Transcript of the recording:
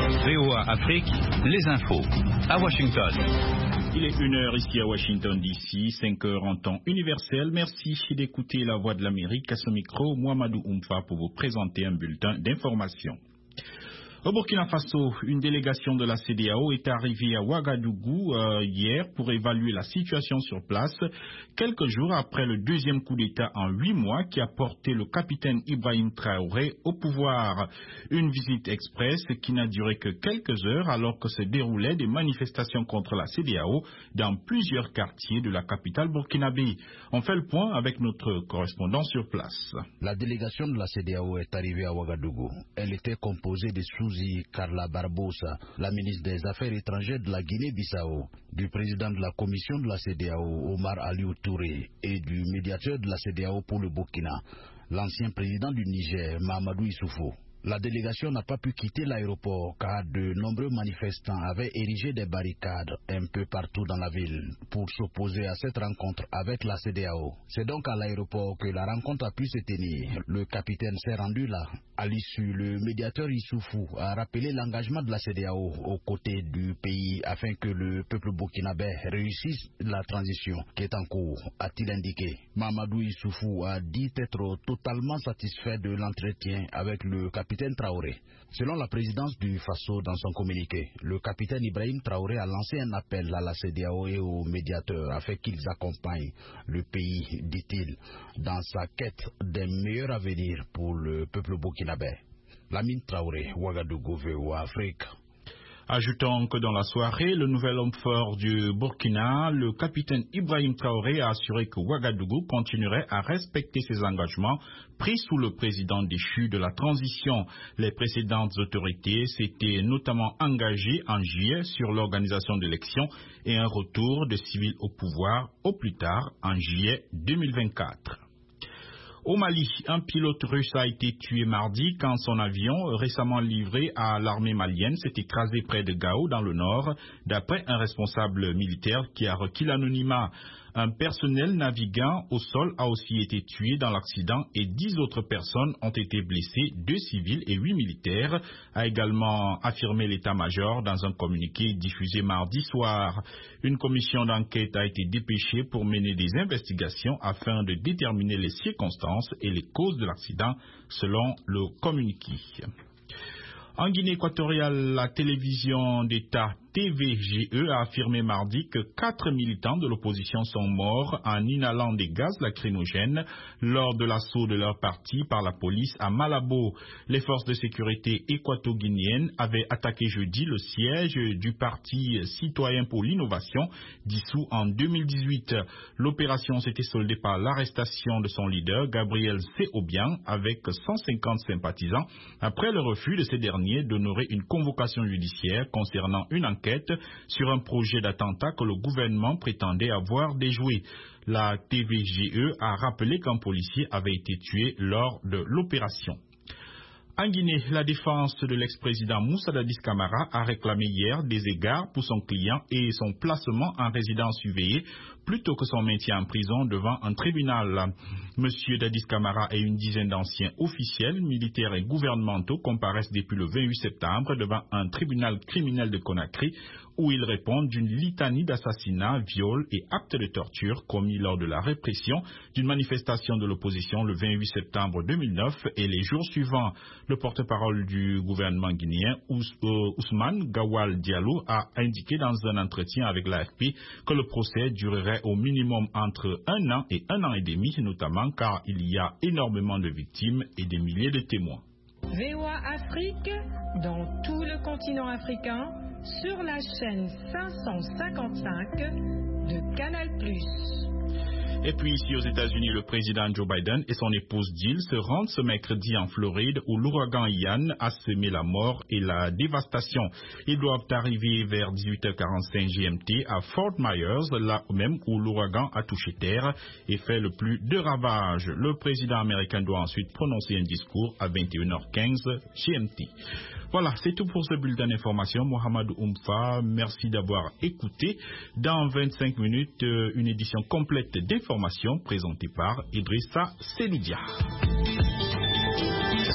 VOA Afrique, les infos. À Washington. Il est 1h ici à Washington DC, 5h en temps universel. Merci d'écouter la voix de l'Amérique. À ce micro, Mohamedou Oumfa pour vous présenter un bulletin d'information. Au Burkina Faso, une délégation de la CEDEAO est arrivée à Ouagadougou hier pour évaluer la situation sur place, quelques jours après le deuxième coup d'État en 8 mois qui a porté le capitaine Ibrahim Traoré au pouvoir. Une visite express qui n'a duré que quelques heures alors que se déroulaient des manifestations contre la CEDEAO dans plusieurs quartiers de la capitale burkinabé. On fait le point avec notre correspondant sur place. La délégation de la CEDEAO est arrivée à Ouagadougou. Elle était composée de Carla Barbosa, la ministre des Affaires étrangères de la Guinée-Bissau, du président de la commission de la CEDEAO, Omar Aliou Touré, et du médiateur de la CEDEAO pour le Burkina, l'ancien président du Niger, Mahamadou Issoufou. La délégation n'a pas pu quitter l'aéroport car de nombreux manifestants avaient érigé des barricades un peu partout dans la ville pour s'opposer à cette rencontre avec la CEDEAO. C'est donc à l'aéroport que la rencontre a pu se tenir. Le capitaine s'est rendu là. À l'issue, le médiateur Issoufou a rappelé l'engagement de la CEDEAO aux côtés du pays afin que le peuple burkinabé réussisse la transition qui est en cours, a-t-il indiqué. Mahamadou Issoufou a dit être totalement satisfait de l'entretien avec le capitaine Traoré. Selon la présidence du Faso dans son communiqué, le capitaine Ibrahim Traoré a lancé un appel à la CEDEAO et aux médiateurs afin qu'ils accompagnent le pays, dit-il, dans sa quête d'un meilleur avenir pour le peuple burkinabé. Lamine Traoré, Ouagadougou, VOA Afrique. Ajoutons que dans la soirée, le nouvel homme fort du Burkina, le capitaine Ibrahim Traoré, a assuré que Ouagadougou continuerait à respecter ses engagements pris sous le président déchu de la transition. Les précédentes autorités s'étaient notamment engagées en juillet sur l'organisation d'élections et un retour de civils au pouvoir au plus tard en juillet 2024. Au Mali, un pilote russe a été tué mardi quand son avion, récemment livré à l'armée malienne, s'est écrasé près de Gao dans le nord, d'après un responsable militaire qui a requis l'anonymat. Un personnel navigant au sol a aussi été tué dans l'accident et 10 autres personnes ont été blessées, 2 civils et 8 militaires, a également affirmé l'état-major dans un communiqué diffusé mardi soir. Une commission d'enquête a été dépêchée pour mener des investigations afin de déterminer les circonstances et les causes de l'accident, selon le communiqué. En Guinée équatoriale, la télévision d'État TVGE a affirmé mardi que 4 militants de l'opposition sont morts en inhalant des gaz lacrymogènes lors de l'assaut de leur parti par la police à Malabo. Les forces de sécurité équato-guinéennes avaient attaqué jeudi le siège du Parti citoyen pour l'innovation, dissous en 2018. L'opération s'était soldée par l'arrestation de son leader, Gabriel Seobian, avec 150 sympathisants, après le refus de ces derniers d'honorer une convocation judiciaire concernant une enquête sur un projet d'attentat que le gouvernement prétendait avoir déjoué. La TVGE a rappelé qu'un policier avait été tué lors de l'opération. En Guinée, la défense de l'ex-président Moussa Dadis Camara a réclamé hier des égards pour son client et son placement en résidence surveillée plutôt que son maintien en prison devant un tribunal. Monsieur Dadis Camara et une dizaine d'anciens officiels, militaires et gouvernementaux comparaissent depuis le 28 septembre devant un tribunal criminel de Conakry où ils répondent d'une litanie d'assassinats, viols et actes de torture commis lors de la répression d'une manifestation de l'opposition le 28 septembre 2009 et les jours suivants. Le porte-parole du gouvernement guinéen, Ousmane Gawal Diallo, a indiqué dans un entretien avec l'AFP que le procès durerait au minimum entre 1 an et 1 an et demi, notamment car il y a énormément de victimes et des milliers de témoins. VOA Afrique, dans tout le continent africain, sur la chaîne 555 de Canal+. Et puis ici aux États-Unis, le président Joe Biden et son épouse Jill se rendent ce mercredi en Floride où l'ouragan Ian a semé la mort et la dévastation. Ils doivent arriver vers 18h45 GMT à Fort Myers, là même où l'ouragan a touché terre et fait le plus de ravages. Le président américain doit ensuite prononcer un discours à 21h15 GMT. Voilà, c'est tout pour ce bulletin d'information. Mohamedou Oumfa, merci d'avoir écouté. Dans 25 minutes, une édition complète d'informations présentée par Idrissa Selidia.